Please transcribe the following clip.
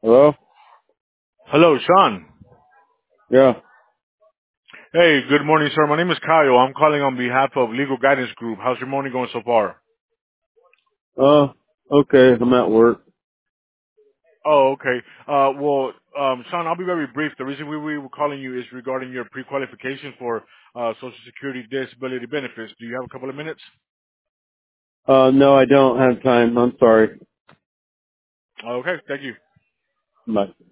Hello? Hello, Sean. Yeah. Hey, good morning, sir. My name is Kyle. I'm calling on behalf of Legal Guidance Group. How's your morning going so far? Uh, okay, I'm at work. Oh, okay. Sean, I'll be very brief. The reason we were calling you is regarding your pre-qualification for Social Security disability benefits. Do you have a couple of minutes? No, I don't have time. I'm sorry. Okay, thank you. Bye.